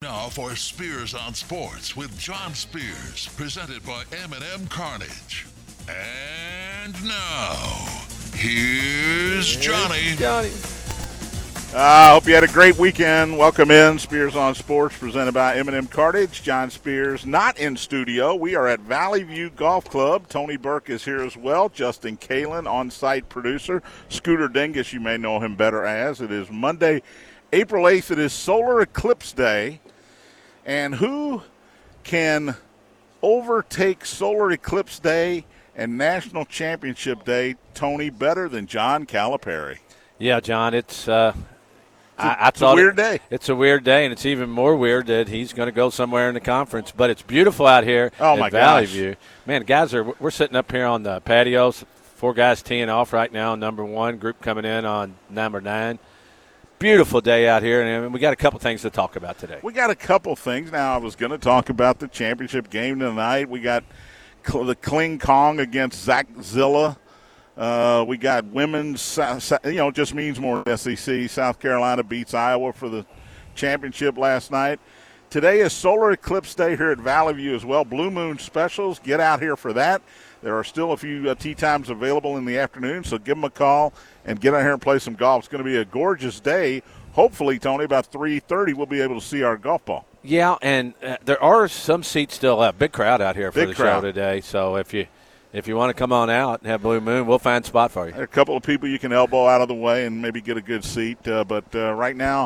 now for Spears on Sports with John Spears, presented by M&M Carnage. And now, here's Johnny. I hope you had a great weekend. Welcome in, Spears on Sports, presented by M&M Cartage. John Spears not in studio. We are at Valley View Golf Club. Tony Burke is here as well. Justin Kalen, on-site producer. Scooter Dingus, you may know him better as. It is Monday, April 8th. It is Solar Eclipse Day. And who can overtake Solar Eclipse Day and National Championship Day, Tony, better than John Calipari? Yeah, John, it's It's a weird day. It's a weird day, and it's even more weird that he's going to go somewhere in the conference. But it's beautiful out here at Valley View. Man, guys, we're sitting up here on the patios. 4 guys teeing off right now, number 1, group coming in on number 9. Beautiful day out here, and we got a couple things to talk about today. We got a couple things. Now, I was going to talk about the championship game tonight. We got the Kling Kong against Zach Zilla. We got women's, just means more SEC. South Carolina beats Iowa for the championship last night. Today is Solar Eclipse Day here at Valley View as well. Blue Moon specials. Get out here for that. There are still a few tee times available in the afternoon, so give them a call and get out here and play some golf. It's going to be a gorgeous day. Hopefully, Tony, about 3:30 we'll be able to see our golf ball. Yeah, and there are some seats still left. Big crowd out here for the show today. So if you want to come on out and have Blue Moon, we'll find a spot for you. There are a couple of people you can elbow out of the way and maybe get a good seat. But right now,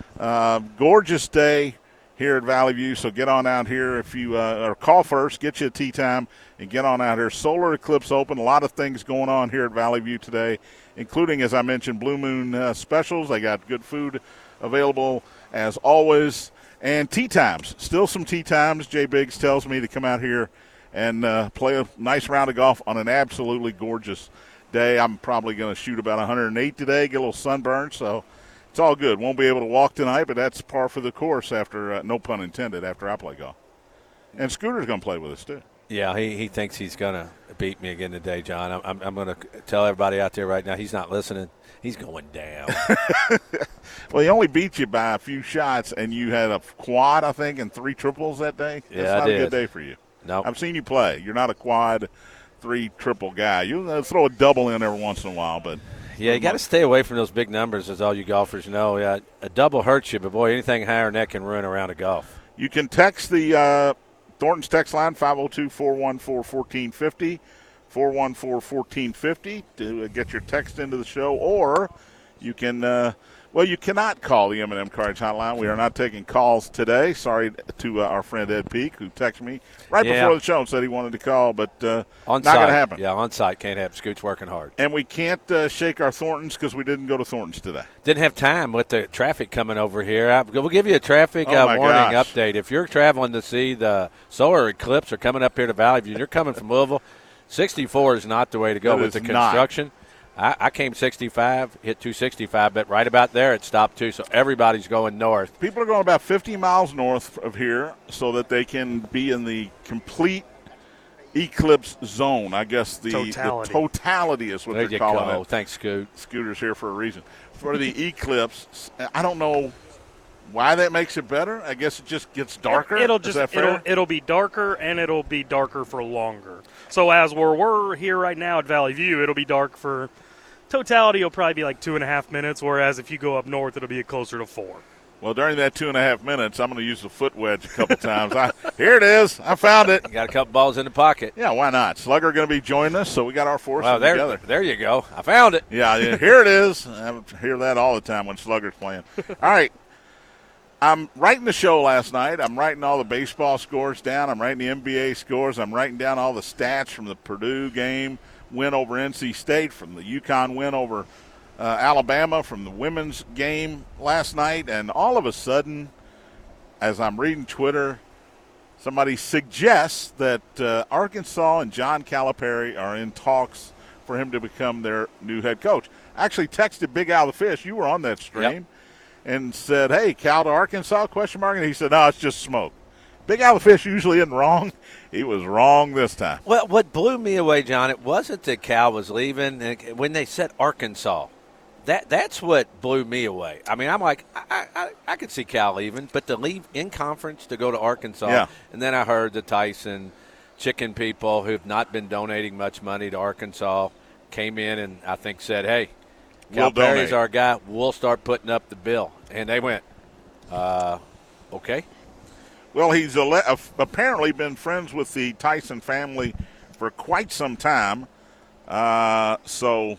gorgeous day here at Valley View. So get on out here if you or call first, get you a tee time, and get on out here. Solar Eclipse Open. A lot of things going on here at Valley View today, including, as I mentioned, Blue Moon specials. They got good food available as always. And tee times. Still some tee times. Jay Biggs tells me to come out here and play a nice round of golf on an absolutely gorgeous day. I'm probably going to shoot about 108 today, get a little sunburn, so it's all good. Won't be able to walk tonight, but that's par for the course after, no pun intended, after I play golf. And Scooter's going to play with us, too. Yeah, he thinks he's going to beat me again today, John. I'm going to tell everybody out there right now he's not listening. He's going down. Well, he only beat you by a few shots, and you had a quad, I think, and 3 triples that day. Yeah, that's not a good day for you. No, I've seen you play. You're not a quad, 3 triple guy. You throw a double in every once in a while, but yeah, you got to stay away from those big numbers, as all you golfers know. Yeah, a double hurts you, but boy, anything higher than that can ruin a round of golf. You can text the Thornton's text line 502-414-1450, 414-1450 to get your text into the show, or you can. You cannot call the M&M Cartage hotline. We are not taking calls today. Sorry to our friend Ed Peak, who texted me right before the show and said he wanted to call, but not going to happen. Yeah, on site can't happen. Scoot's working hard. And we can't shake our Thorntons because we didn't go to Thorntons today. Didn't have time with the traffic coming over here. We'll give you a traffic warning update. If you're traveling to see the solar eclipse or coming up here to Valley View, you're coming from Louisville, 64 is not the way to go with the construction. I came 65, hit 265, but right about there it stopped too, so everybody's going north. People are going about 50 miles north of here so that they can be in the complete eclipse zone. I guess the totality is what they're calling it. Thanks, Scoot. Scooter's here for a reason. For the eclipse, I don't know why that makes it better. I guess it just gets darker. Is that fair? It'll be darker, and it'll be darker for longer. So as we're here right now at Valley View, it'll be dark for totality. Will probably be like 2.5 minutes, whereas if you go up north, it'll be closer to 4. Well, during that 2.5 minutes, I'm going to use the foot wedge a couple times. Here it is. I found it. You got a couple balls in the pocket. Yeah, why not? Slugger going to be joining us, so we got our foursome together. There you go. I found it. Yeah, here it is. I hear that all the time when Slugger's playing. All right. I'm writing the show last night. I'm writing all the baseball scores down. I'm writing the NBA scores. I'm writing down all the stats from the Purdue game, win over NC State, from the UConn win over Alabama, from the women's game last night. And all of a sudden, as I'm reading Twitter, somebody suggests that Arkansas and John Calipari are in talks for him to become their new head coach. I actually texted Big Al the Fish. You were on that stream. Yep. And said, hey, Cal to Arkansas, ? And he said, no, it's just smoke. Big Al the Fish usually isn't wrong. He was wrong this time. Well, what blew me away, John, it wasn't that Cal was leaving. When they said Arkansas, That's what blew me away. I mean, I'm like, I could see Cal leaving, but to leave in conference to go to Arkansas, and then I heard the Tyson chicken people who've not been donating much money to Arkansas came in and I think said, hey, Cal Perry's our guy. We'll start putting up the bill. And they went, okay. Well, he's apparently been friends with the Tyson family for quite some time. So,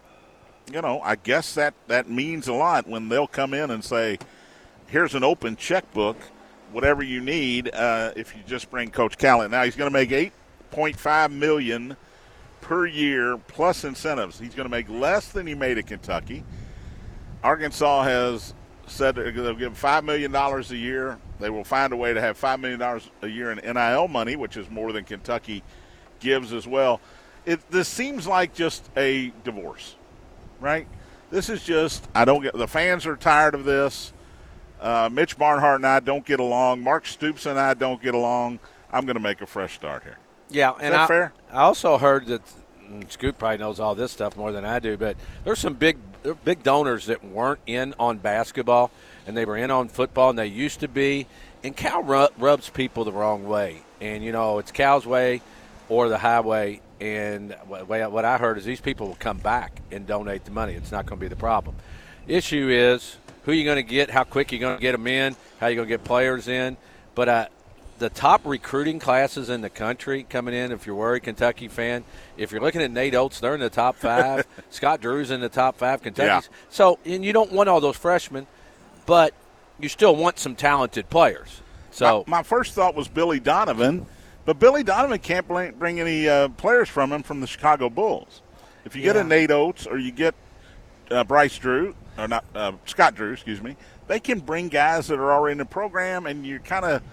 I guess that means a lot when they'll come in and say, here's an open checkbook, whatever you need, if you just bring Coach Cal in. Now, he's going to make $8.5 million per year plus incentives. He's going to make less than he made at Kentucky. Arkansas has said they'll give him $5 million a year. They will find a way to have $5 million a year in NIL money, which is more than Kentucky gives as well. This seems like just a divorce, right? This is just, the fans are tired of this. Mitch Barnhart and I don't get along. Mark Stoops and I don't get along. I'm going to make a fresh start here. Yeah, is that fair? I also heard that Scoot probably knows all this stuff more than I do, but there's some big donors that weren't in on basketball, and they were in on football, and they used to be. And Cal rubs people the wrong way. And, it's Cal's way or the highway. And what I heard is these people will come back and donate the money. It's not going to be the problem. Issue is who you're going to get, how quick you're going to get them in, how you're going to get players in. But the top recruiting classes in the country coming in, if you're a worried Kentucky fan, if you're looking at Nate Oates, they're in the top 5. Scott Drew's in the top 5. Kentucky's. Yeah. So, and you don't want all those freshmen, but you still want some talented players. So my first thought was Billy Donovan, but Billy Donovan can't bring any players from the Chicago Bulls. If you get a Nate Oates or you get Bryce Drew, or not Scott Drew, excuse me, they can bring guys that are already in the program, and you kind of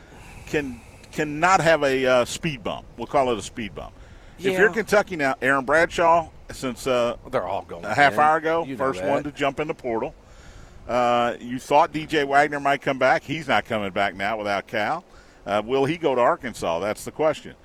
cannot have a speed bump. We'll call it a speed bump. Yeah. If you're Kentucky now, Aaron Bradshaw, since they're all going a half hour ago, first one to jump in the portal. You thought DJ Wagner might come back. He's not coming back now without Cal. Will he go to Arkansas? That's the question.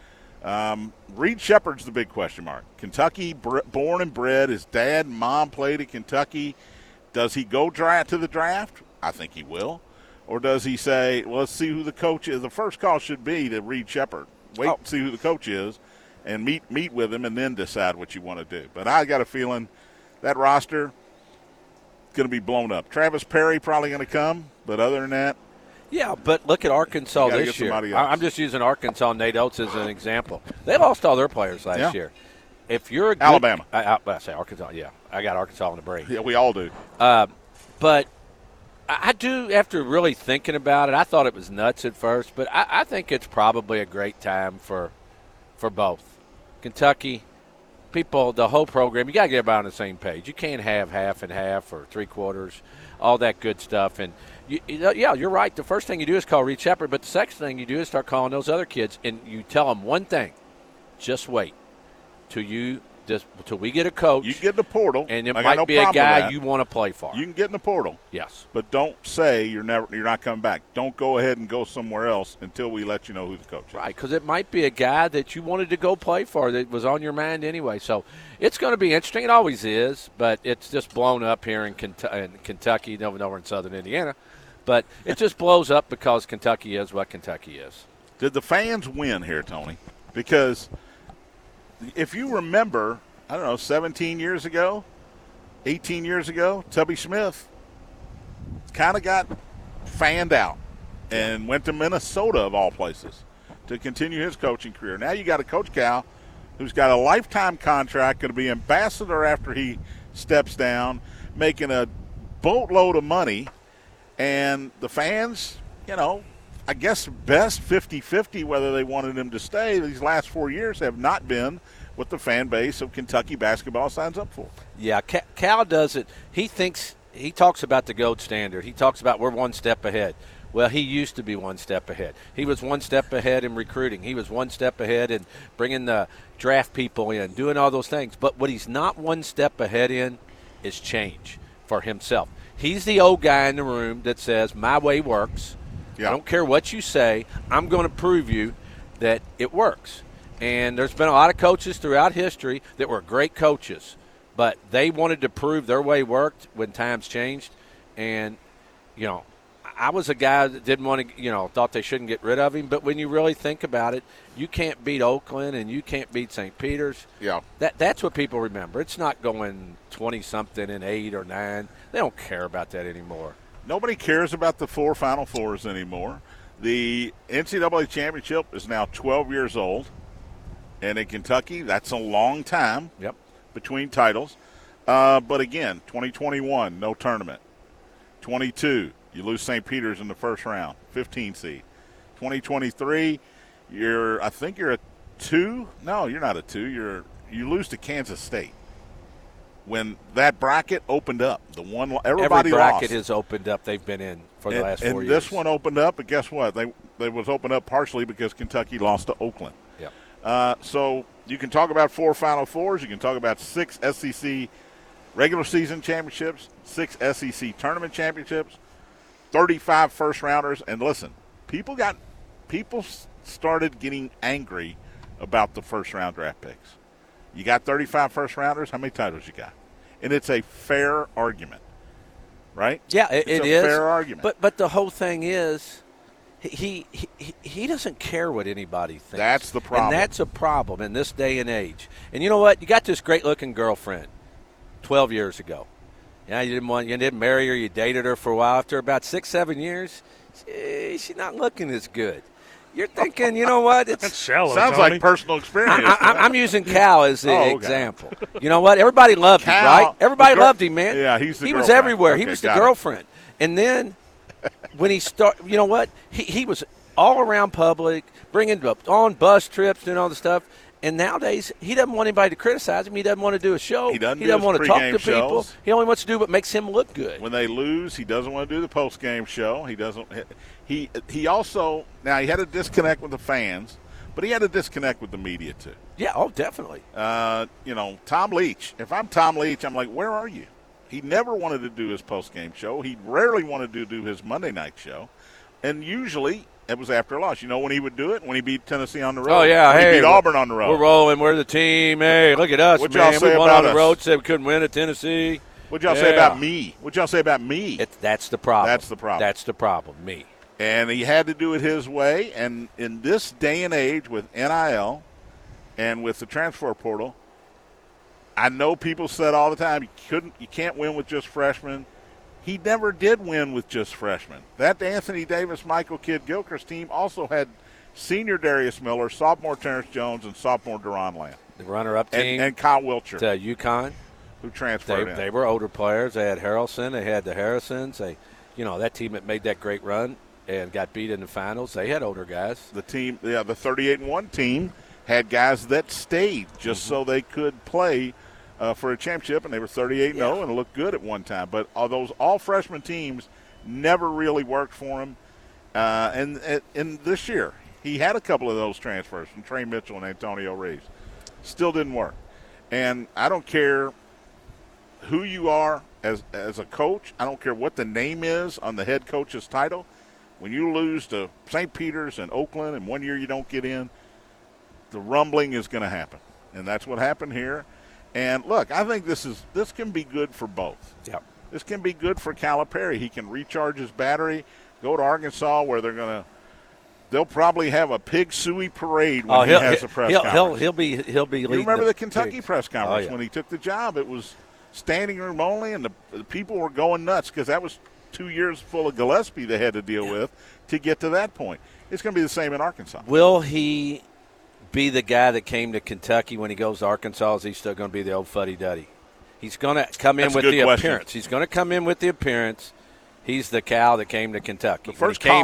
Reed Shepherd's the big question mark. Kentucky, born and bred. His dad and mom played at Kentucky. Does he go to the draft? I think he will. Or does he say, well, let's see who the coach is? The first call should be to Reed Shepherd. Wait and see who the coach is and meet with him and then decide what you want to do. But I got a feeling that roster is going to be blown up. Travis Perry probably going to come, but other than that. Yeah, but look at Arkansas this year. I'm just using Arkansas, Nate Oates as an example. They lost all their players last year. If you're a good, Alabama. I say Arkansas, yeah. I got Arkansas on the break. Yeah, we all do. But I do, after really thinking about it, I thought it was nuts at first, but I think it's probably a great time for both. Kentucky, people, the whole program, you got to get everybody on the same page. You can't have half and half or three-quarters, all that good stuff. And, you're right. The first thing you do is call Reed Shepherd, but the second thing you do is start calling those other kids, and you tell them one thing, just wait till we get a coach. You get in the portal. And it might be a guy you want to play for. You can get in the portal. Yes. But don't say you're not coming back. Don't go ahead and go somewhere else until we let you know who the coach is. Right, because it might be a guy that you wanted to go play for that was on your mind anyway. So it's going to be interesting. It always is, but it's just blown up here in Kentucky, nowhere in southern Indiana. But it just blows up because Kentucky is what Kentucky is. Did the fans win here, Tony? Because – if you remember, 17 years ago, 18 years ago, Tubby Smith kind of got fanned out and went to Minnesota, of all places, to continue his coaching career. Now you got a Coach Cal who's got a lifetime contract, going to be ambassador after he steps down, making a boatload of money. And the fans, I guess best 50-50 whether they wanted him to stay. These last 4 years have not been what the fan base of Kentucky basketball signs up for. Yeah, Cal does it. He talks about the gold standard. He talks about we're one step ahead. Well, he used to be one step ahead. He was one step ahead in recruiting. He was one step ahead in bringing the draft people in, doing all those things. But what he's not one step ahead in is change for himself. He's the old guy in the room that says, my way works. I don't care what you say. I'm going to prove you that it works. And there's been a lot of coaches throughout history that were great coaches, But they wanted to prove their way worked when times changed. And, I was a guy that didn't want to, thought they shouldn't get rid of him. But when you really think about it, you can't beat Oakland and you can't beat St. Peter's. Yeah. That's what people remember. It's not going 20-something and 8 or 9. They don't care about that anymore. Nobody cares about the 4 Final Fours anymore. The NCAA championship is now 12 years old. And in Kentucky, that's a long time between titles. But again, 2021, no tournament. 22, you lose St. Peter's in the first round, 15 seed. 2023, I think you're a 2. No, you're not a 2. You lose to Kansas State. When that bracket opened up, everybody Every bracket lost. has opened up they've been in for the last 4 years. And this one opened up, but guess what? They was opened up partially because Kentucky lost to Oakland. Yep. So you can talk about 4 Final Fours. You can talk about 6 SEC regular season championships, 6 SEC tournament championships, 35 first-rounders. And listen, people started getting angry about the first-round draft picks. You got 35 first-rounders. How many titles you got? And it's a fair argument, right? Yeah, it is. It's a fair argument. But the whole thing is he doesn't care what anybody thinks. That's the problem. And that's a problem in this day and age. And you know what? You got this great-looking girlfriend 12 years ago. Yeah, you didn't marry her. You dated her for a while. After about 6-7 years, she's not looking as good. You're thinking, you know what? That's shallow. Sounds Tony. like personal experience. I'm using Cal as the okay. example. You know what? Everybody loved him, right? Everybody loved him, man. Yeah, he was girlfriend. everywhere. Okay, he was the girlfriend. And then when he started, you know what? He was all around public, bringing on bus trips and all the stuff. And nowadays, he doesn't want anybody to criticize him. He doesn't want to do a show. He doesn't want to talk to people. Shows. He only wants to do what makes him look good. When they lose, he doesn't want to do the post-game show. He doesn't. He also now he had a disconnect with the fans, but he had a disconnect with the media too. Yeah, oh, definitely. Tom Leach. If I'm Tom Leach, I'm like, where are you? He never wanted to do his post-game show. He rarely wanted to do his Monday night show, and usually it was after a loss. You know when he would do it? When he beat Tennessee on the road. Oh, yeah. When he beat Auburn on the road. We're rolling. We're the team. Hey, look at us, What'd man. y'all say We won about on the road. us? Said we couldn't win at Tennessee. What'd y'all say about me? What'd y'all say about me? That's the problem. That's the problem. That's the problem, me. And he had to do it his way. And in this day and age with NIL and with the transfer portal, I know people said all the time you can't win with just freshmen. He never did win with just freshmen. That Anthony Davis, Michael Kidd-Gilchrist team also had senior Darius Miller, sophomore Terrence Jones, and sophomore Deron Lamb. The runner-up team. And Kyle Wiltshire. To UConn. Who transferred in. They were older players. They had Harrelson. They had the Harrisons. That team that made that great run and got beat in the finals, they had older guys. The team, the 38-1 team had guys that stayed just so they could play for a championship, and they were 38-0 and looked good at one time. But those all-freshman teams never really worked for him. And this year, he had a couple of those transfers from Trey Mitchell and Antonio Reeves. Still didn't work. And I don't care who you are as a coach. I don't care what the name is on the head coach's title. When you lose to St. Peter's and Oakland and 1 year you don't get in, the rumbling is going to happen. And that's what happened here. And, look, I think this can be good for both. Yep. This can be good for Calipari. He can recharge his battery, go to Arkansas where they'll probably have a pig suey parade when he has a press conference. He'll be leading. You remember the Kentucky press conference yeah. when he took the job? It was standing room only, and the people were going nuts because that was 2 years full of Gillespie they had to deal with to get to that point. It's going to be the same in Arkansas. Will he be the guy that came to Kentucky when he goes to Arkansas? Is he still going to be the old fuddy-duddy? He's going to come in with the appearance. He's going to come in with the appearance. He's the Cal that came to Kentucky. First call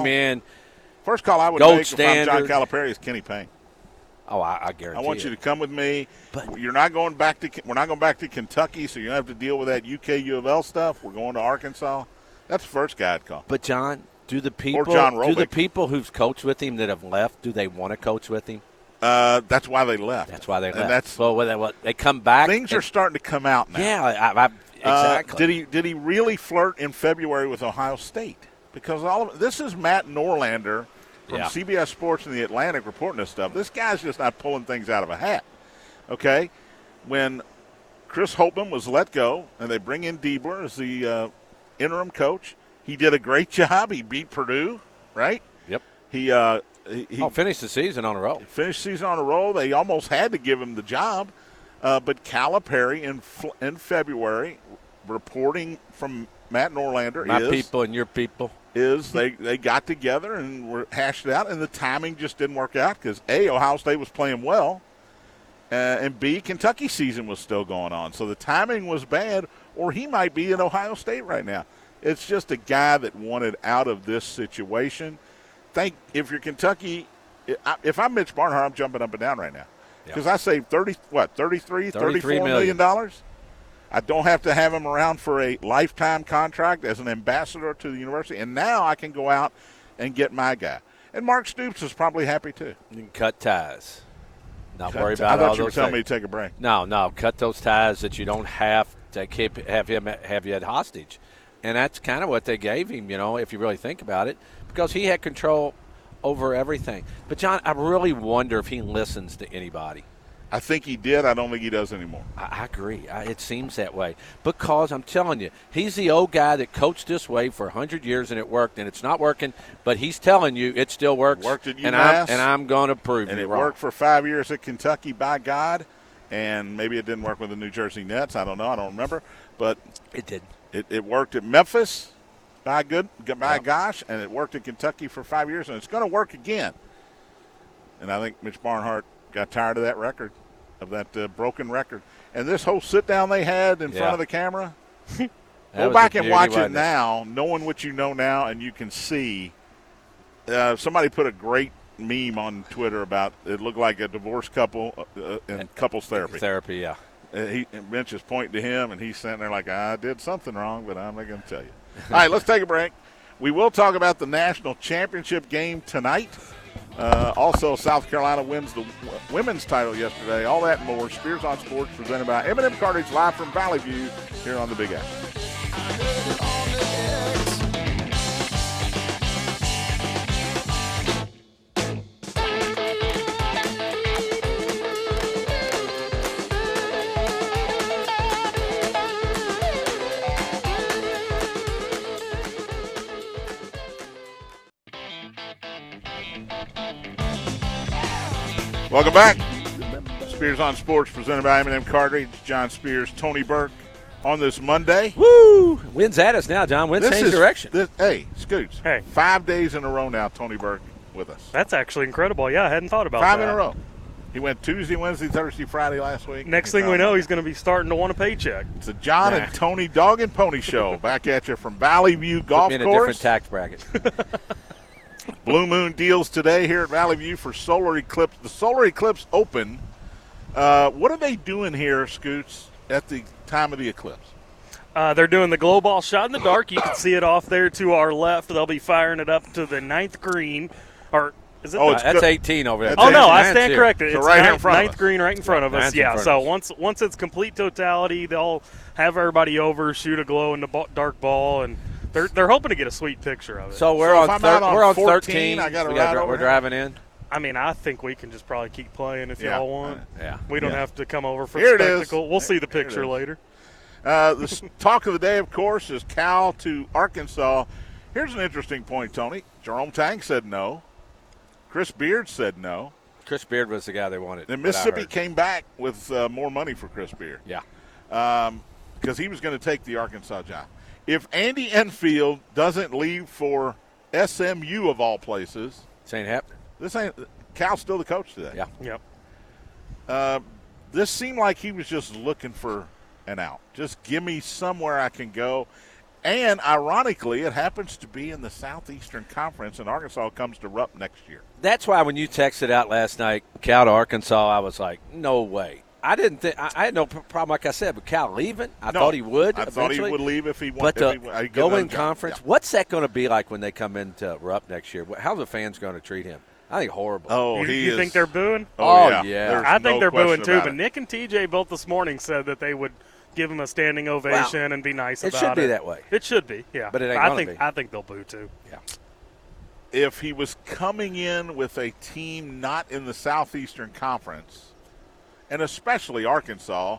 I would make if I'm John Calipari is Kenny Payne. Oh, I guarantee. I want you to come with me. But we're not going back to Kentucky, so you don't have to deal with that UK U of L stuff. We're going to Arkansas. That's the first guy I'd call. But John, do the people who've coached with him that have left, do they want to coach with him? That's why they left. That's why they left. And that's they come back. Things are starting to come out now. Yeah, exactly. Did he really flirt in February with Ohio State? Because this is Matt Norlander from CBS Sports and The Atlantic reporting this stuff. This guy's just not pulling things out of a hat. Okay? When Chris Holtman was let go, and they bring in Diebler as the interim coach. He did a great job. He beat Purdue, right? Yep. He finished the season on a roll. Finished the season on a roll. They almost had to give him the job. But Calipari in February, reporting from Matt Norlander, My people and your people. They got together and were hashed it out, and the timing just didn't work out because, A, Ohio State was playing well, and B, Kentucky's season was still going on. So the timing was bad, or he might be in Ohio State right now. It's just a guy that wanted out of this situation. If you're Kentucky, if I'm Mitch Barnhart, I'm jumping up and down right now. Because I saved $34 million. I don't have to have him around for a lifetime contract as an ambassador to the university. And now I can go out and get my guy. And Mark Stoops is probably happy too. You can cut ties. Not worry about all those I thought you were telling me to take a break. No. Cut those ties that you don't have to have you at hostage. And that's kind of what they gave him, if you really think about it, because he had control over everything. But, John, I really wonder if he listens to anybody. I think he did. I don't think he does anymore. I agree. It seems that way. Because I'm telling you, he's the old guy that coached this way for 100 years and it worked, and it's not working, but he's telling you it still works. It worked at UMass. And I'm going to prove and you it wrong. Worked for 5 years at Kentucky, by God, and maybe it didn't work with the New Jersey Nets. I don't know. I don't remember. But it did. It worked at Memphis, by gosh, and it worked at Kentucky for 5 years, and it's going to work again. And I think Mitch Barnhart got tired of that record, of that broken record. And this whole sit-down they had in front of the camera, go back and watch it now, knowing what you know now, and you can see. Somebody put a great meme on Twitter about it looked like a divorced couple in couples therapy. Therapy, yeah. Mitch is pointing to him, and he's sitting there like, I did something wrong, but I'm not going to tell you. All right, let's take a break. We will talk about the national championship game tonight. Also, South Carolina wins the women's title yesterday. All that and more. Spears on Sports presented by M&M Cartage, live from Valley View here on the Big Apple. Welcome back. Spears on Sports presented by M&M Cartage. John Spears, Tony Burke on this Monday. Woo! Wind's at us now, John. Wind's changed direction. Hey, Scoots. Hey. 5 days in a row now, Tony Burke with us. That's actually incredible. Yeah, I hadn't thought about that. 5 in a row. He went Tuesday, Wednesday, Thursday, Friday last week. Next thing we know, he's going to be starting to want a paycheck. It's the John and Tony Dog and Pony Show. Back at you from Valley View Golf Course. Put me in a different tax bracket. Blue Moon deals today here at Valley View for Solar Eclipse. The Solar Eclipse Open. What are they doing here, Scoots, at the time of the eclipse? They're doing the glow ball shot in the dark. You can see it off there to our left. They'll be firing it up to the 9th green. Or is it? That's 18 over there. Oh, no, I stand corrected. So it's right in front of 9th us. green right in front of us. Yeah, so once it's complete totality, they'll have everybody over, shoot a glow in the dark ball, and they're hoping to get a sweet picture of it. So we're on 14, 13. I got to We're driving in. I mean, I think we can just probably keep playing if y'all want. Yeah. We don't have to come over for Here the it is. spectacle. We'll see the picture later. The talk of the day, of course, is Cal to Arkansas. Here's an interesting point, Tony. Jerome Tang said no. Chris Beard said no. Chris Beard was the guy they wanted. And Mississippi came back with more money for Chris Beard. Yeah. Because he was going to take the Arkansas job. If Andy Enfield doesn't leave for SMU of all places, this ain't happening. Cal's still the coach today. Yeah. Yep. This seemed like he was just looking for an out. Just give me somewhere I can go. And ironically, it happens to be in the Southeastern Conference, and Arkansas comes to Rupp next year. That's why when you texted out last night, Cal to Arkansas, I was like, no way. I didn't think I had no problem, like I said, with Cal leaving. I thought he would. I thought he would leave if he wanted. But go in conference. Yeah. What's that going to be like when they come into Rupp next year? How's the fans going to treat him? I think horrible. Oh, you think they're booing? Oh yeah. I think they're booing too. But Nick and TJ both this morning said that they would give him a standing ovation and be nice about it. It should be that way. It should be, yeah. But it ain't going to be. I think they'll boo too. Yeah. If he was coming in with a team not in the Southeastern Conference, and especially Arkansas,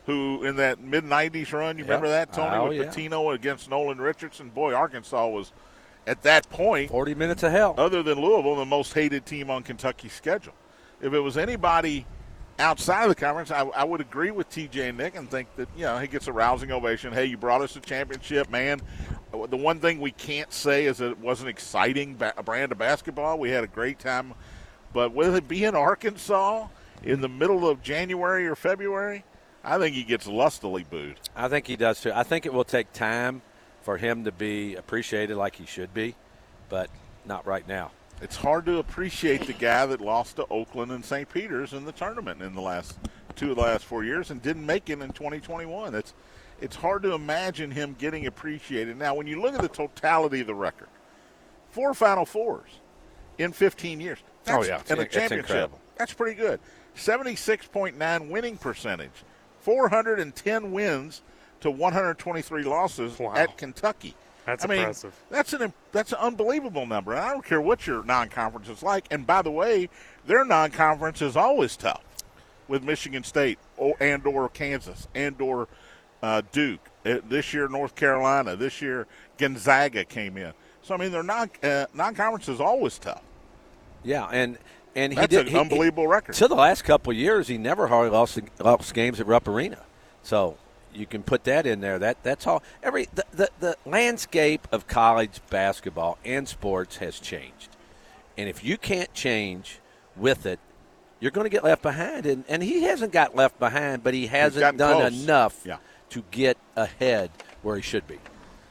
who in that mid-'90s run, you remember that, Tony, with Pitino against Nolan Richardson? Boy, Arkansas was, at that point, 40 minutes of hell. Other than Louisville, the most hated team on Kentucky's schedule. If it was anybody outside of the conference, I would agree with TJ and Nick and think that, he gets a rousing ovation. Hey, you brought us a championship, man. The one thing we can't say is that it wasn't exciting brand of basketball. We had a great time. But with it being Arkansas in the middle of January or February, I think he gets lustily booed. I think he does, too. I think it will take time for him to be appreciated like he should be, but not right now. It's hard to appreciate the guy that lost to Oakland and St. Peter's in the tournament in the last 4 years and didn't make it in 2021. It's hard to imagine him getting appreciated. Now, when you look at the totality of the record, 4 Final Fours in 15 years. And a championship. That's pretty good. 76.9 winning percentage. 410 wins to 123 losses at Kentucky. That's impressive. That's an unbelievable number. And I don't care what your non-conference is like. And by the way, their non-conference is always tough with Michigan State and/or Kansas and/or Duke. This year, North Carolina. This year, Gonzaga came in. So their non-conference is always tough. Yeah, and that's an unbelievable record. To the last couple of years, he never hardly lost games at Rupp Arena. So you can put that in there. That's all. The landscape of college basketball and sports has changed, and if you can't change with it, you're going to get left behind. And he hasn't got left behind, but he hasn't done enough to get ahead where he should be.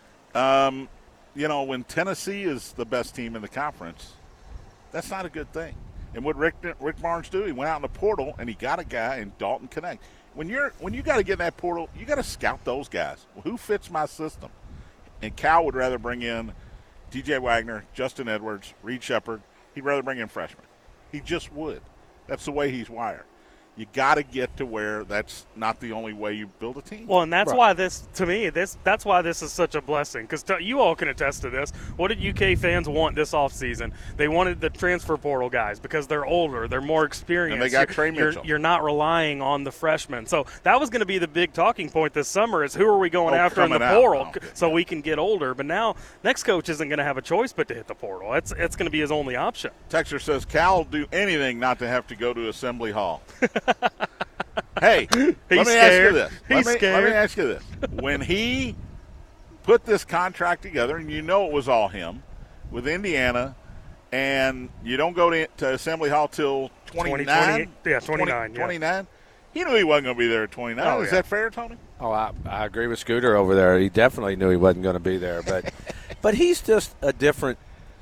When Tennessee is the best team in the conference, that's not a good thing. And what Rick Barnes do? He went out in the portal and he got a guy in Dalton Connect. When you got to get in that portal, you got to scout those guys. Who fits my system? And Cal would rather bring in DJ Wagner, Justin Edwards, Reed Shepherd. He'd rather bring in freshmen. He just would. That's the way he's wired. You got to get to where that's not the only way you build a team. Well, and that's why that's why this is such a blessing, because you all can attest to this. What did UK fans want this offseason? They wanted the transfer portal guys because they're older, they're more experienced. And they got Trey Mitchell. You're not relying on the freshmen. So that was going to be the big talking point this summer is who are we going after in the portal so we can get older. But now next coach isn't going to have a choice but to hit the portal. It's going to be his only option. Texter says Cal will do anything not to have to go to Assembly Hall. Hey, let me ask you this. When he put this contract together, and it was all him, with Indiana, and you don't go to Assembly Hall till 29? 29? He knew he wasn't going to be there at 29. Is that fair, Tony? Oh, I agree with Scooter over there. He definitely knew he wasn't going to be there. But he's just a different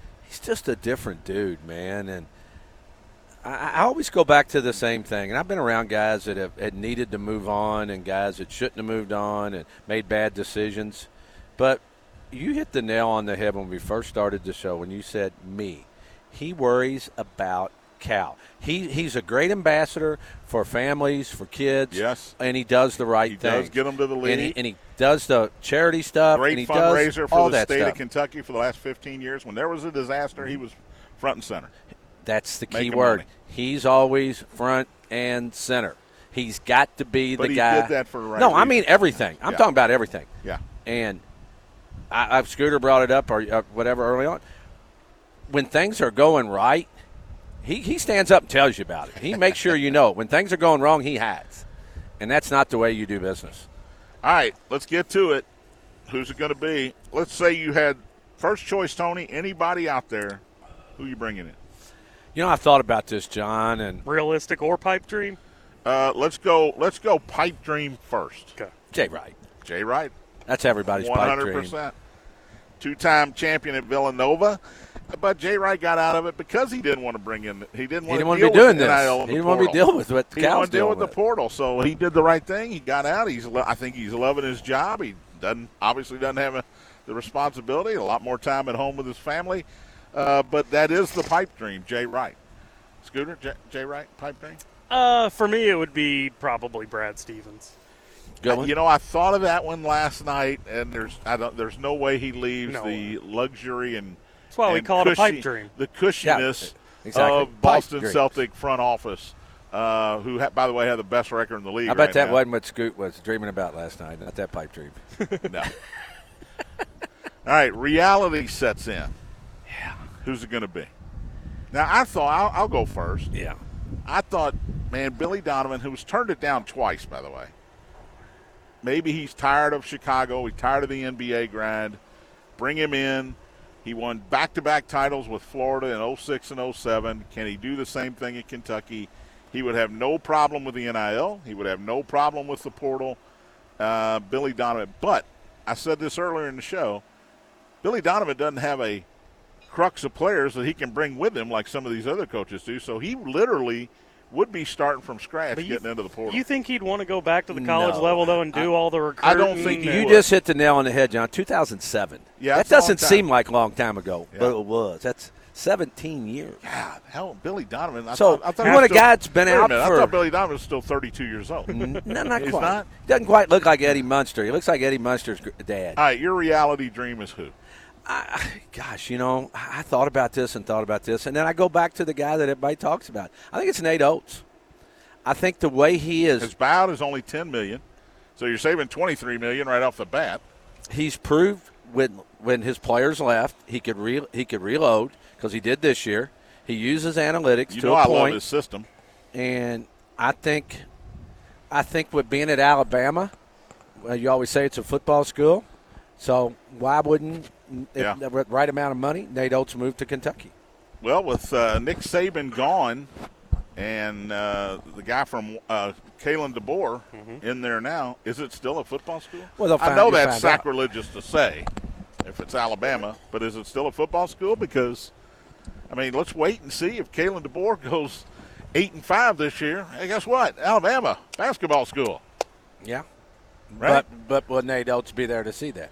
dude, man. And I always go back to the same thing, and I've been around guys that had needed to move on and guys that shouldn't have moved on and made bad decisions. But you hit the nail on the head when we first started the show when you said me. He worries about Cal. He's a great ambassador for families, for kids. Yes. And he does the right thing. He does get them to the league. And he does the charity stuff. Great and he fundraiser does all for the that state stuff. of Kentucky for the last 15 years. When there was a disaster, he was front and center. That's the key word. Money. He's always front and center. He's got to be the guy. But he did that for the right No, reason. I mean everything. I'm talking about everything. Yeah. And Scooter brought it up or whatever early on. When things are going right, he stands up and tells you about it. He makes sure you know. When things are going wrong, he hides. And that's not the way you do business. All right, let's get to it. Who's it going to be? Let's say you had first choice, Tony. Anybody out there, who you bringing in? I thought about this, John, and realistic or pipe dream. Let's go pipe dream first. Okay. Jay Wright. Jay Wright. That's everybody's 100%. Pipe dream. 100%. Two-time champion at Villanova, but Jay Wright got out of it because he didn't want to bring in. He didn't want to be doing this. He didn't want to be dealing with what the Cal's want to deal with the portal. So he did the right thing. He got out. I think he's loving his job. He obviously doesn't have the responsibility. A lot more time at home with his family. But that is the pipe dream, Jay Wright. Scooter, Jay Wright, pipe dream? For me, it would be probably Brad Stevens. I thought of that one last night, and there's no way he leaves the luxury and that's why we call it a pipe dream. The cushiness of Boston Celtic front office who, by the way, had the best record in the league. I bet right that now. wasn't what Scoot was dreaming about last night, not that pipe dream. No. All right, reality sets in. Yeah. Who's it going to be? Now, I thought I'll go first. Yeah. I thought, man, Billy Donovan, who's turned it down twice, by the way. Maybe he's tired of Chicago. He's tired of the NBA grind. Bring him in. He won back-to-back titles with Florida in 06 and 07. Can he do the same thing at Kentucky? He would have no problem with the NIL. He would have no problem with the portal. Billy Donovan. But I said this earlier in the show, Billy Donovan doesn't have a crux of players that he can bring with him like some of these other coaches do. So he literally would be starting from scratch getting into the portal. You think he'd want to go back to the college No. level, though, and do all the recruiting? I don't think You just hit the nail on the head, John. 2007. Yeah, that it's a long doesn't time. seem like a long time ago, Yeah. but it was. That's 17 years. God, hell, Billy Donovan. I So, thought you he want a was guy that's been wait a out minute, for- I thought Billy Donovan was still 32 years old. No, not He's quite. not? Doesn't quite look like Eddie Munster. He looks like Eddie Munster's dad. All right, your reality dream is who? Gosh, I thought about this, and then I go back to the guy that everybody talks about. I think it's Nate Oates. I think the way he is, His buyout is only $10 million, so you're saving $23 million right off the bat. he's proved when his players left, he could reload because he did this year. He uses analytics You to know a I point, love his system. and I think with being at Alabama, you always say it's a football school, so why wouldn't Yeah. the right amount of money, Nate Oates move to Kentucky? Well, with Nick Saban gone and the guy from Kalen DeBoer in there now, is it still a football school? Well, they'll I know find that's out. sacrilegious to say if it's Alabama, but is it still a football school? Because, I mean, let's wait and see if Kalen DeBoer goes 8-5 this year. Hey, guess what? Alabama, basketball school. Yeah. Right? But will Nate Oates be there to see that?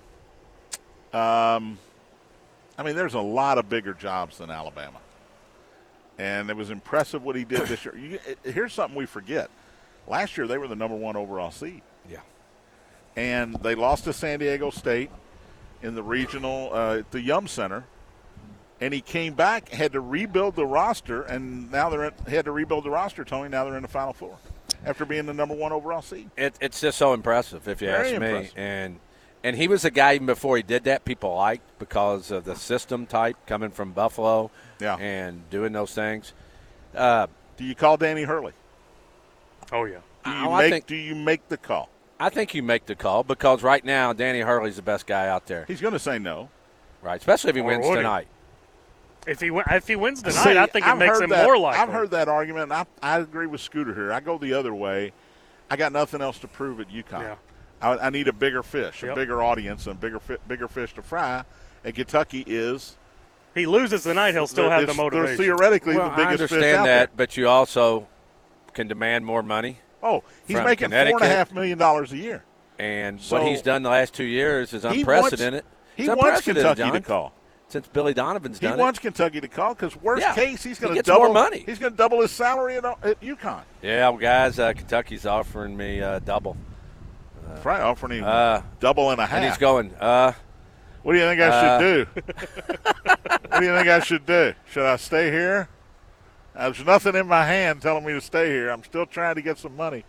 I mean, there's a lot of bigger jobs than Alabama. And it was impressive what he did this year. Here's something we forget. Last year, they were the number 1 overall seed. Yeah. And they lost to San Diego State in the regional at the Yum Center. And he came back, had to rebuild the roster, and now had to rebuild the roster, Tony. Now they're in the Final Four after being the number 1 overall seed. It's just so impressive, if you Very ask me. impressive. And he was a guy, even before he did that, people liked because of the system type coming from Buffalo and doing those things. Do you call Danny Hurley? Oh, yeah. Do you make the call? I think you make the call because right now Danny Hurley's the best guy out there. He's going to say no. Right, especially if he Or wins would he? tonight. If he wins tonight, See, I think it I've makes heard him that- more likely. I've heard that argument, and I agree with Scooter here. I go the other way. I got nothing else to prove at UConn. Yeah. I need a bigger fish, a Yep. bigger audience, and bigger fish to fry. And Kentucky is He loses tonight, he'll still have the they're motivation. theoretically Well, the I biggest fish understand out that, there. but you also can demand more money. Oh, he's from making Connecticut. $4.5 million a year. And So- what he's done the last 2 years is He wants- unprecedented. He It's wants unprecedented, Kentucky John, to call. since Billy Donovan's He done wants Kentucky to call because worst Yeah. case he's He going to gets double more money. He's going to double his salary at UConn. it. Yeah, well, guys, Kentucky's offering me double. Probably offering him double and a half. And he's going, What do you think I should do? What do you think I should do? Should I stay here? There's nothing in my hand telling me to stay here. I'm still trying to get some money.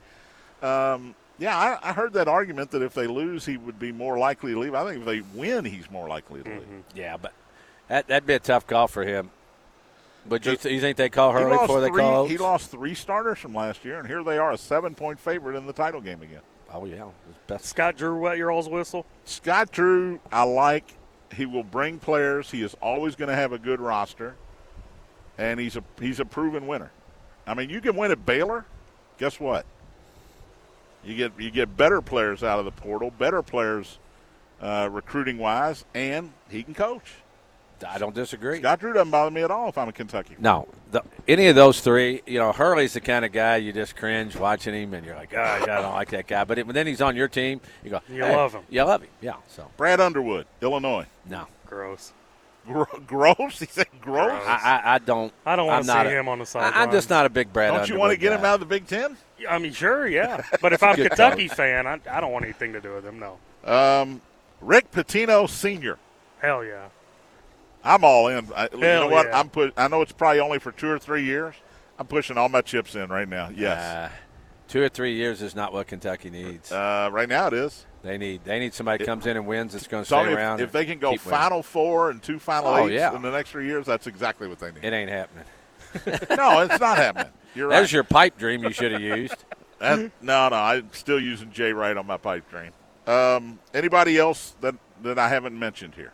Yeah, I heard that argument that if they lose, he would be more likely to leave. I think if they win, he's more likely to leave. yeah, but that'd be a tough call for him. But you think they call He Hurley lost before they call Oates? He lost 3 starters from last year, and here they are, a 7-point favorite in the title game again. Oh, yeah. His best. Scott Drew, wet your all's whistle. Scott Drew, I like. He will bring players. He is always going to have a good roster, and he's a proven winner. I mean, you can win at Baylor. Guess what? You get better players out of the portal, better players recruiting wise, and he can coach. I don't disagree. Scott Drew doesn't bother me at all if I'm a Kentucky fan. No, any of those three, Hurley's the kind of guy you just cringe watching him, and you're like, oh, I don't like that guy. But then he's on your team, you go, You hey, love him. You love him, yeah. So Brad Underwood, Illinois. no, Gross. Gross? He said gross? I don't. I don't want I'm to not see him on the sideline. I'm just not a big Brad. Don't you want to Underwood get him guy. out of the Big Ten? I mean, sure, yeah. But if I'm a Good Kentucky coach. fan, I don't want anything to do with him, no. Rick Pitino Sr. Hell yeah. I'm all in. You know what? yeah. I know it's probably only for 2 or 3 years. I'm pushing all my chips in right now. Yes. 2 or 3 years is not what Kentucky needs. Right now it is. They need somebody comes in and wins that's going to stay around. If they can go Final Four and 2 Final Eights in the next 3 years, that's exactly what they need. It ain't happening. No, it's not happening. You're right. There's your pipe dream you should have used. No, I'm still using Jay Wright on my pipe dream. Anybody else that I haven't mentioned here?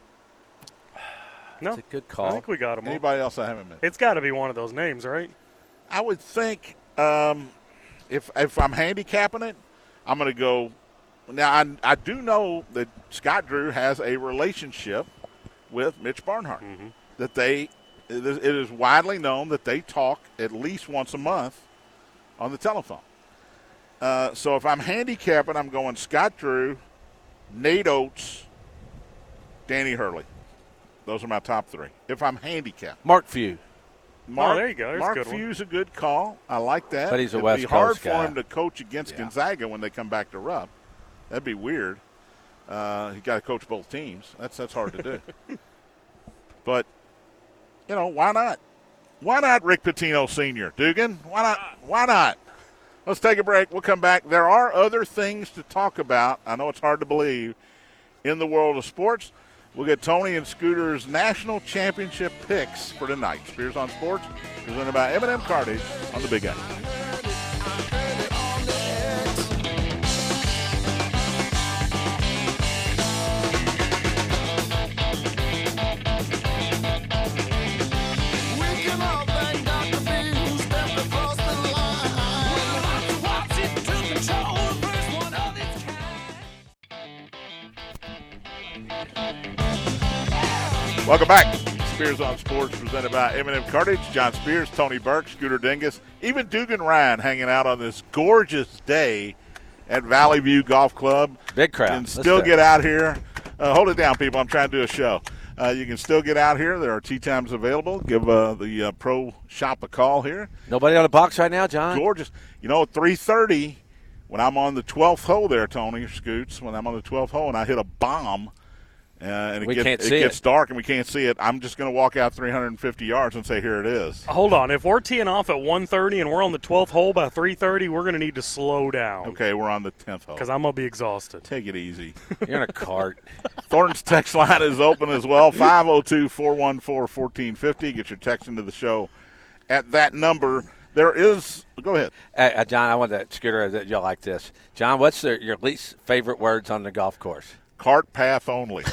No. That's a good call. I think we got them all. Anybody else I haven't mentioned? It's got to be one of those names, right? I would think if I'm handicapping it, I'm going to go. Now, I do know that Scott Drew has a relationship with Mitch Barnhart. Mm-hmm. That it is widely known that they talk at least once a month on the telephone. So if I'm handicapping, I'm going Scott Drew, Nate Oates, Danny Hurley. Those are my top 3. If I'm handicapped. Mark Few. There you go. There's Mark a good Few's a good call. I like that. But he's a It'd West be hard Coast guy. for him to coach against Gonzaga when they come back to Rupp. That'd be weird. He got to coach both teams. That's hard to do. But, why not? Why not Rick Pitino Sr.? Dugan? Why not? Why not? Let's take a break. We'll come back. There are other things to talk about. I know it's hard to believe in the world of sports. We'll get Tony and Scooter's national championship picks for tonight. Spears on Sports, presented by M&M Cartage on the Big X. Welcome back. Spears on Sports, presented by M&M Cartage. John Spears, Tony Burke, Scooter Dingus, even Dugan Ryan hanging out on this gorgeous day at Valley View Golf Club. Big crowd. You can still get out here. Hold it down, people. I'm trying to do a show. You can still get out here. There are tee times available. Give the pro shop a call here. Nobody on the box right now, John? Gorgeous. 3:30, when I'm on the 12th hole there, Tony, Scoots, when I'm on the 12th hole and I hit a bomb, and it gets dark and we can't see it, I'm just going to walk out 350 yards and say, here it is. Hold on. If we're teeing off at 1:30 and we're on the 12th hole by 3:30, we're going to need to slow down. Okay, we're on the 10th hole. Because I'm going to be exhausted. Take it easy. You're in a cart. Thornton's text line is open as well, 502-414-1450. Get your text into the show at that number. There is – go ahead. John, I want that, Scooter, that you'll like this. John, what's your least favorite words on the golf course? Cart path only.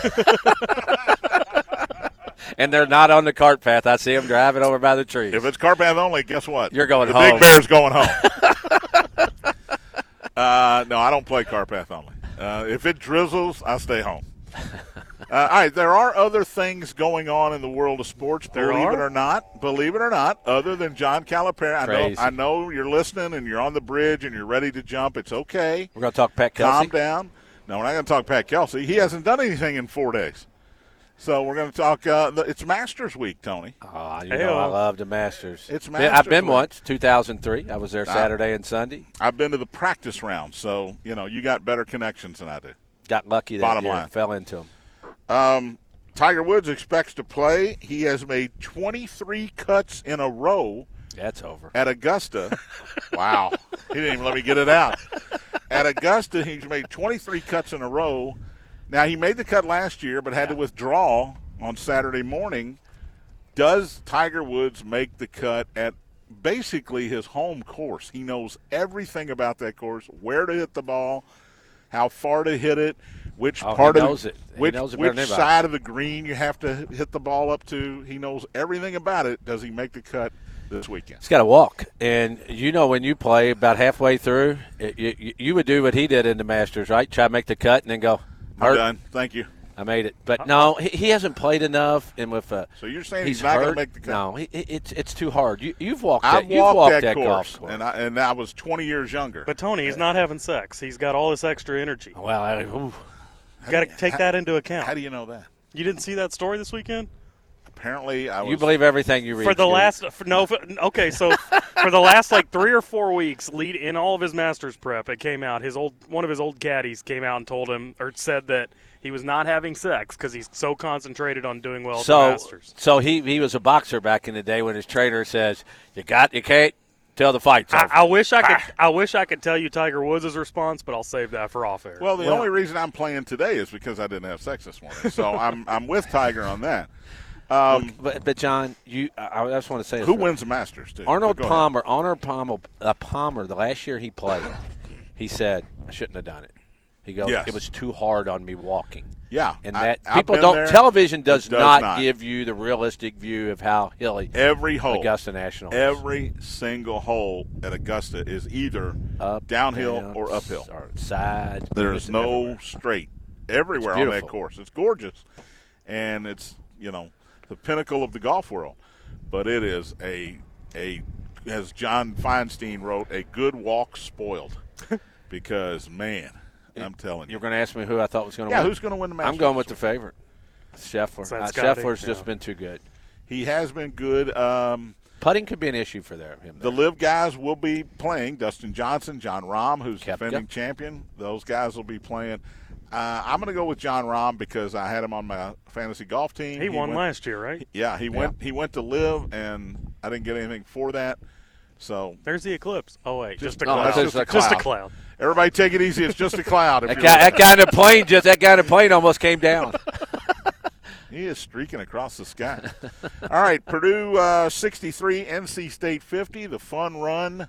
And they're not on the cart path. I see them driving over by the trees. If it's cart path only, guess what? You're going the home. The Big Bear's going home. No, I don't play cart path only. If it drizzles, I stay home. All right, there are other things going on in the world of sports, believe it or not, other than John Calipari. I know you're listening and you're on the bridge and you're ready to jump. It's okay. We're going to talk Pat Kelsey. Calm down. No, we're not going to talk Pat Kelsey. He hasn't done anything in 4 days. So we're going to talk it's Masters Week, Tony. Oh, I love the Masters. It's Masters I've been week. Once, 2003. I was there Saturday and Sunday. I've been to the practice round, so, you got better connections than I do. Got lucky that Bottom year. line. Fell into them. Tiger Woods expects to play. He has made 23 cuts in a row. That's over. At Augusta. Wow. He didn't even let me get it out. At Augusta, he's made 23 cuts in a row. Now, he made the cut last year but had to withdraw on Saturday morning. Does Tiger Woods make the cut at basically his home course? He knows everything about that course, where to hit the ball, how far to hit it, which part of it, which side of the green you have to hit the ball up to. He knows everything about it. Does he make the cut this weekend? He's got to walk. And when you play about halfway through, you would do what he did in the Masters, right? Try to make the cut and then go, I'm done. Thank you. I made it. But no, he hasn't played enough. And with so you're saying he's not going to make the cut? No, it's too hard. You've walked that. You've walked that course, golf course. And I was 20 years younger. But Tony, he's not having sex. He's got all this extra energy. Well, got to take that into account. How do you know that? You didn't see that story this weekend? Apparently, You believe everything you read. For the last – okay, so for the last 3 or 4 weeks, in all of his Masters prep, it came out. One of his old caddies came out and told him or said that He was not having sex because he's so concentrated on doing well at the Masters. So he was a boxer back in the day when his trainer says, you can't tell the fight's over. I wish I could tell you Tiger Woods' response, but I'll save that for off air. Well, the only reason I'm playing today is because I didn't have sex this morning. So I'm with Tiger on that. But John, I just want to say this. Who wins the Masters, too? Arnold Palmer, the last year he played, he said, I shouldn't have done it. He goes, It was too hard on me walking. Yeah. And television does not give you the realistic view of how hilly every hole, Augusta National is. Every single hole at Augusta is either downhill or uphill. Or side. There's no straight everywhere on that course. It's gorgeous. And it's, the pinnacle of the golf world. But it is as John Feinstein wrote, a good walk spoiled. Because, man, I'm telling you. You're going to ask me who I thought was going to win? Yeah, who's going to win the Masters? I'm going with the favorite, Scheffler. Scheffler's just been too good. He has been good. Putting could be an issue for him. The LIV guys will be playing. Dustin Johnson, Jon Rahm, who's defending champion. Those guys will be playing. I'm going to go with Jon Rahm because I had him on my fantasy golf team. He won last year, right? Yeah, he went to LIV, and I didn't get anything for that. So there's the eclipse. Oh wait, just a cloud. Just a cloud. Everybody, take it easy. It's just a cloud. that kind of plane almost came down. He is streaking across the sky. All right, Purdue 63, NC State 50. The fun run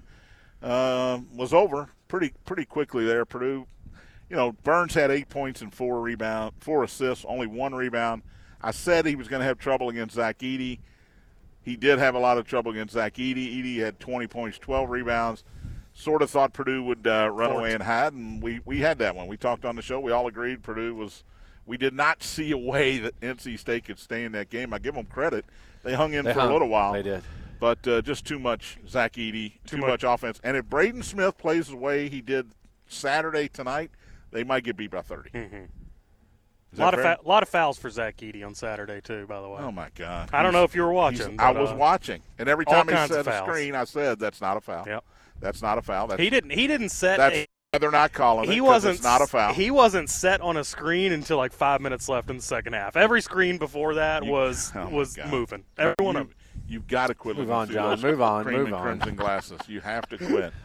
was over pretty quickly there. Purdue, Burns had 8 points and 4 assists, only 1 rebound. I said he was going to have trouble against Zach Edey. He did have a lot of trouble against Zach Edey. Edey had 20 points, 12 rebounds. Sort of thought Purdue would run away and hide, and we had that one. We talked on the show. We all agreed Purdue was – we did not see a way that NC State could stay in that game. I give them credit. They hung in for a little while. They did. But just too much Zach Edey, too much offense. And if Braden Smith plays the way he did Saturday tonight, they might get beat by 30. Mm-hmm. A lot of fouls for Zach Edey on Saturday, too, by the way. Oh, my God. I don't know if you were watching. I was watching. And every time he said a screen, I said, that's not a foul. Yep. That's not a foul. He didn't set they're not calling it because it's not a foul. He wasn't set on a screen until like 5 minutes left in the second half. Every screen before that was moving. Everyone of you've got to quit. Move on, John. Move on. Crimson glasses. You have to quit.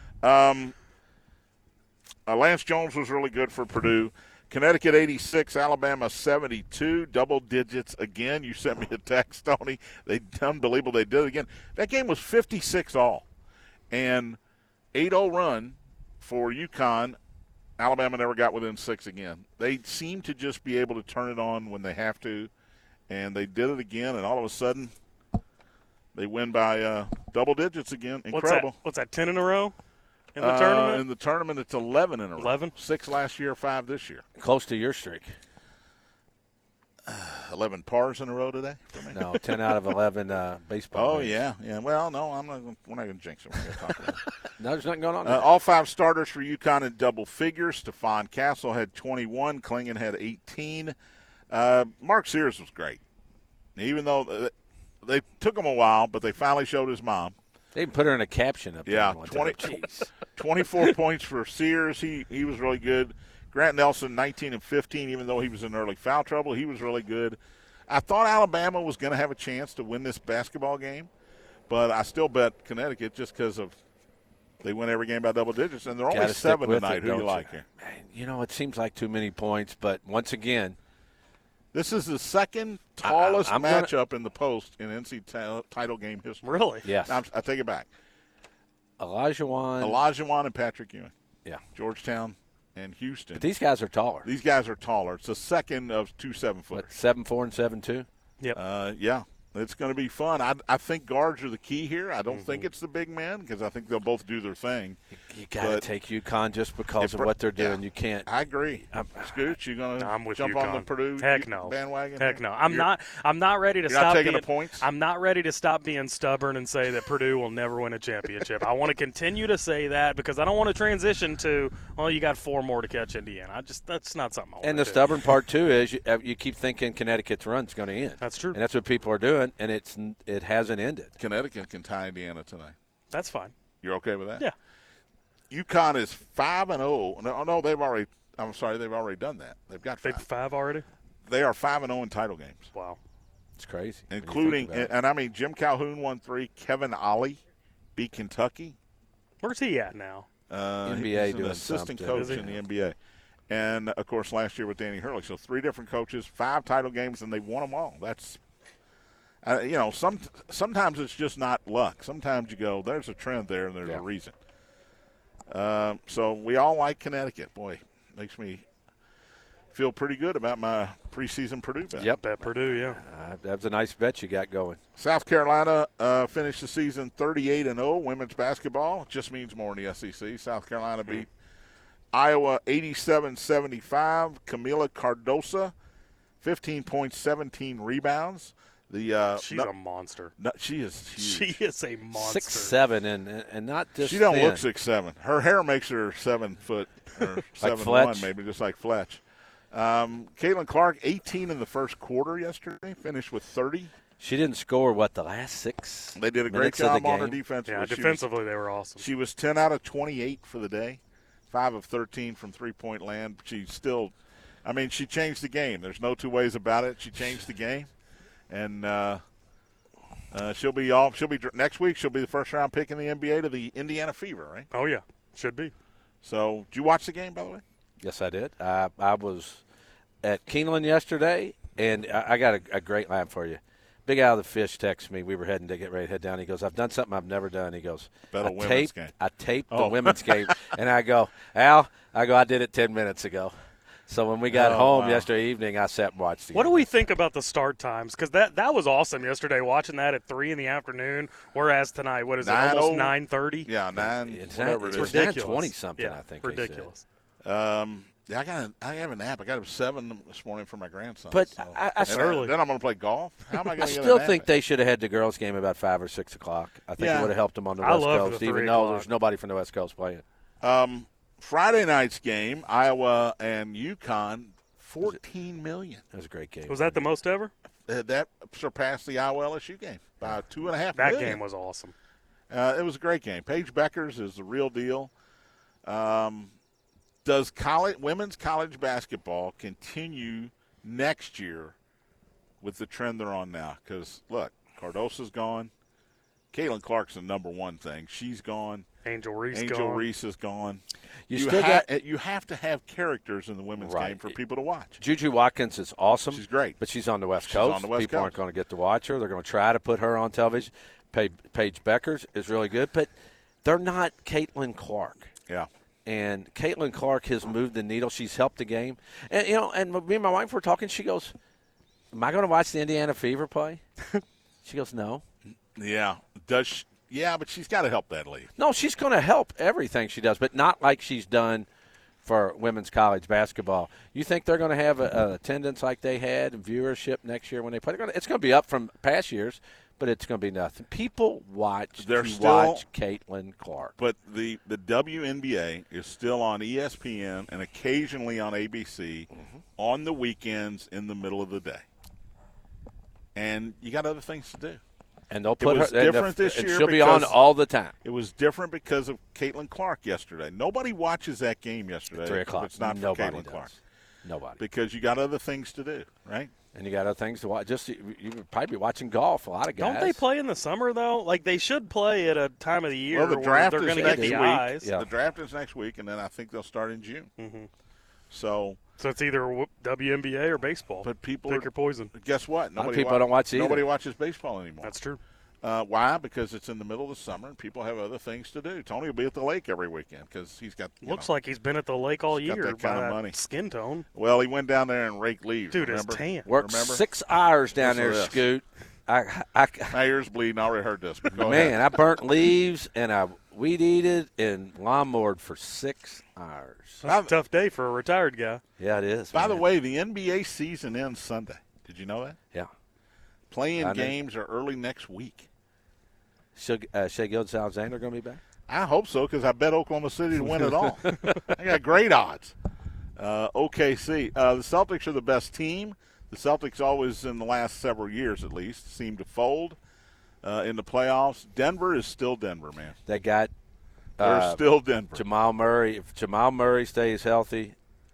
Lance Jones was really good for Purdue. Connecticut 86, Alabama 72, double digits again. You sent me a text, Tony. Unbelievable. They did it again. That game was 56-all. And 8-0 run for UConn. Alabama never got within 6 again. They seem to just be able to turn it on when they have to. And they did it again, and all of a sudden they win by double digits again. Incredible. What's that, 10 in a row? In the tournament? In the tournament, it's 11 in a row. 11? 6 last year, 5 this year. Close to your streak. 11 pars in a row today for me? No, 10 out of 11 baseball. Oh, yeah. Well, no, we're not going to jinx it. We're going to talk about it. No, there's nothing going on. All 5 starters for UConn in double figures. Stephon Castle had 21. Klingon had 18. Mark Sears was great. Even though they took him a while, but they finally showed his mom. They put her in a caption up there. Yeah, 24 points for Sears. He was really good. Grant Nelson, 19 and 15, even though he was in early foul trouble. He was really good. I thought Alabama was going to have a chance to win this basketball game, but I still bet Connecticut just because of they win every game by double digits, and they're only 7 tonight. Who do you like here? Man, it seems like too many points, but once again, this is the second tallest matchup in the post in NC title game history. Really? Yes. I take it back. Olajuwon and Patrick Ewing. Yeah. Georgetown and Houston. But these guys are taller. These guys are taller. It's the second of 2 7-footers. 7'4" and 7'2"? Yep. Yeah. It's going to be fun. I think guards are the key here. I don't think it's the big men because I think they'll both do their thing. You got to take UConn just because of what they're doing. Yeah, you can't. I agree. Scooch, you going to jump UConn on the Purdue bandwagon? Heck no. I'm not ready to stop not taking the points? I'm not ready to stop being stubborn and say that Purdue will never win a championship. I want to continue to say that because I don't want to transition to, you got 4 more to catch Indiana. That's not something I want to do. And the stubborn part, too, is you keep thinking Connecticut's run's going to end. That's true. And that's what people are doing, and it hasn't ended. Connecticut can tie Indiana tonight. That's fine. You're okay with that? Yeah. UConn is 5-0. No, they've already I'm sorry, they've already done that. They've got 5. 5 already? They are 5-0 in title games. Wow. It's crazy. Including, and I mean, Jim Calhoun won 3. Kevin Ollie beat Kentucky. Where's he at now? NBA he's doing an assistant something. coach in the NBA. And, of course, last year with Danny Hurley. So 3 different coaches, 5 title games, and they won them all. That's, sometimes it's just not luck. Sometimes you go, there's a trend there, and there's a reason. So we all like Connecticut. Boy, makes me feel pretty good about my preseason Purdue bet. Yep, at Purdue, yeah. That's a nice bet you got going. South Carolina finished the season 38-0. Women's basketball just means more in the SEC. South Carolina beat Iowa 87-75. Camila Cardosa, 15 points, 17 rebounds. She's a monster. She is huge. She is a monster. 6'7", and not just She don't thin. look 6'7". Her hair makes her 7 foot or 7'1", Fletch. maybe, just like Fletch. Caitlin Clark, 18 in the first quarter yesterday, finished with 30. She didn't score, the last 6 They did a great minutes of the job on her game? defense. Yeah, defensively they were awesome. She was 10 out of 28 for the day, 5 of 13 from three-point land. She still, she changed the game. There's no two ways about it. She changed the game, and she'll be next week. She'll be the first-round pick in the NBA to the Indiana Fever, right? Oh yeah, should be. So, did you watch the game, by the way? Yes, I did. I was at Keeneland yesterday, and I got a great line for you. Big Al the Fish texted me. We were heading to get ready to head down. He goes, I've done something I've never done. He goes, I taped the women's game. And I go, Al, I did it 10 minutes ago. So when we got home yesterday evening, I sat and watched the game. What do we think about the start times? Because that was awesome yesterday, watching that at 3 in the afternoon, whereas tonight, what is it, almost 9:30? Yeah, 9, It's whatever it is. ridiculous. 9:20-something, yeah, I think ridiculous. Yeah, I have a nap. I got up at 7 this morning for my grandson. But so. early. Then I'm going to play golf. How am I going to get still a nap? think they should have had the girls' game about 5 or 6 o'clock. I think it would have helped them on the I West love Coast, the even 3 though o'clock. there's nobody from the West Coast playing. Friday night's game, Iowa and UConn, $14 million. It was a great game. Was that the most ever? That surpassed the Iowa LSU game by $2.5 million. That game was awesome. It was a great game. Paige Beckers is the real deal. Does women's college basketball continue next year with the trend they're on now? Because, look, Cardosa's gone. Caitlin Clark's the number one thing. She's gone. Angel Reese is gone. You have to have characters in the women's game for people to watch. Juju Watkins is awesome. She's great. But she's on the West Coast. People aren't going to get to watch her. They're going to try to put her on television. Paige Beckers is really good, but they're not Caitlin Clark. Yeah. And Caitlin Clark has moved the needle. She's helped the game. And, and me and my wife were talking. She goes, am I going to watch the Indiana Fever play? She goes, no. Yeah. Does she? Yeah, but she's got to help that league. No, she's going to help everything she does, but not like she's done for women's college basketball. You think they're going to have a attendance like they had and viewership next year when they play? It's going to be up from past years, but it's going to be nothing. People watch Caitlin Clark. But the WNBA is still on ESPN and occasionally on ABC on the weekends in the middle of the day. And you got other things to do. And they'll put her different this year. She'll be on all the time. It was different because of Caitlin Clark yesterday. Nobody watches that game yesterday. At 3 o'clock. It's not for Caitlin Clark. Nobody. Because you got other things to do, right? And you got other things to watch. Just you would probably be watching golf. A lot of guys. Don't they play in the summer though? Like they should play at a time of the year where they're going to get the eyes. Yeah. The draft is next week, and then I think they'll start in June. Mm-hmm. So it's either WNBA or baseball. But people pick your poison. Guess what? Nobody don't watch either. Nobody watches baseball anymore. That's true. Why? Because it's in the middle of the summer and people have other things to do. Tony will be at the lake every weekend because he's got. Looks like he's been at the lake all year. Got that kind of money. Skin tone. Well, he went down there and raked leaves. Dude, remember? it's tan. Worked 6 hours down there, Scoot. My ears bleeding. I already heard this. But go man, ahead. I burnt leaves and I weed eated and lawnmowed for 6 hours. That's a tough day for a retired guy. Yeah, it is. By the way, the NBA season ends Sunday. Did you know that? Yeah. Playing games are early next week. Shai Gilgeous-Alexander going to be back? I hope so because I bet Oklahoma City to win it all. I got great odds. OKC. The Celtics are the best team. The Celtics always, in the last several years at least, seem to fold in the playoffs. Denver is still Denver, man. They got They're still Denver. Jamal Murray. If Jamal Murray stays healthy,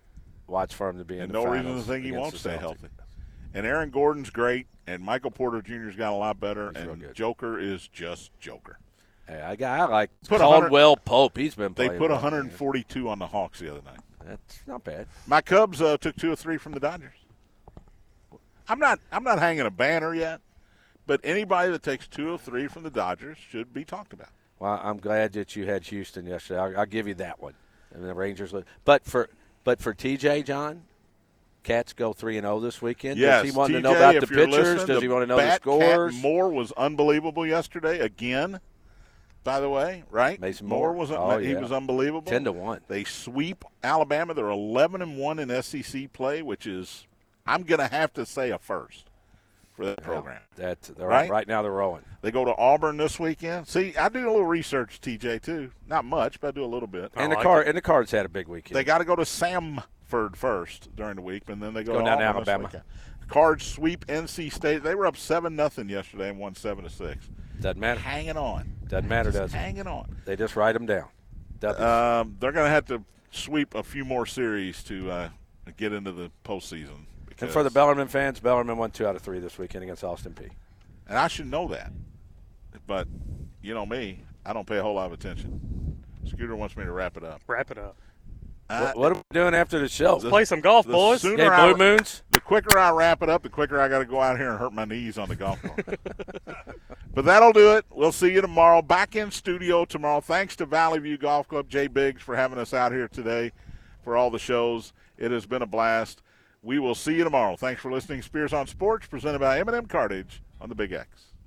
watch for him to be in and the no finals. reason to think he against won't the stay Celtics. healthy. And Aaron Gordon's great, and Michael Porter Jr.'s got a lot better, He's real and good. Joker is just Joker. Hey, I like Put Caldwell Pope. He's been They playing put well, 142 on the Hawks the other night. man. That's not bad. My Cubs took 2 or 3 from the Dodgers. I'm not hanging a banner yet, but anybody that takes 2 or 3 from the Dodgers should be talked about. Well, I'm glad that you had Houston yesterday. I'll give you that one. And the Rangers, but for TJ, John, Cats go 3-0 this weekend. Yes, Does he want TJ, to know about the if you're pitchers? listening, Does he want to know the Bat scores? Cat Moore was unbelievable yesterday again. By the way, right? Mason Moore Moore. was he was unbelievable. 10-1. They sweep Alabama. They're 11-1 in SEC play, which is I'm going to have to say a first for that program. Right now they're rolling. They go to Auburn this weekend. See, I do a little research, TJ, too. Not much, but I do a little bit. And the Cards had a big weekend. They got to go to Samford first during the week, and then they go down to Auburn this Alabama. weekend. Cards sweep NC State. They were up 7-0 yesterday and won 7-6. Doesn't matter. Hanging on. Doesn't matter, Just does it? hanging on. They just write them down. They're going to have to sweep a few more series to get into the postseason. And for the Bellarmine fans, Bellarmine won 2 out of 3 this weekend against Austin Peay. And I should know that. But, you know me, I don't pay a whole lot of attention. Scooter wants me to wrap it up. Wrap it up. What are we doing after the show? Let's play some golf, boys. sooner Hey, I- Blue Moons? The quicker I wrap it up, the quicker I got to go out here and hurt my knees on the golf course. But that'll do it. We'll see you tomorrow. Back in studio tomorrow. Thanks to Valley View Golf Club, Jay Biggs, for having us out here today for all the shows. It has been a blast. We will see you tomorrow. Thanks for listening. Spears on Sports, presented by M&M Cartage on the Big X.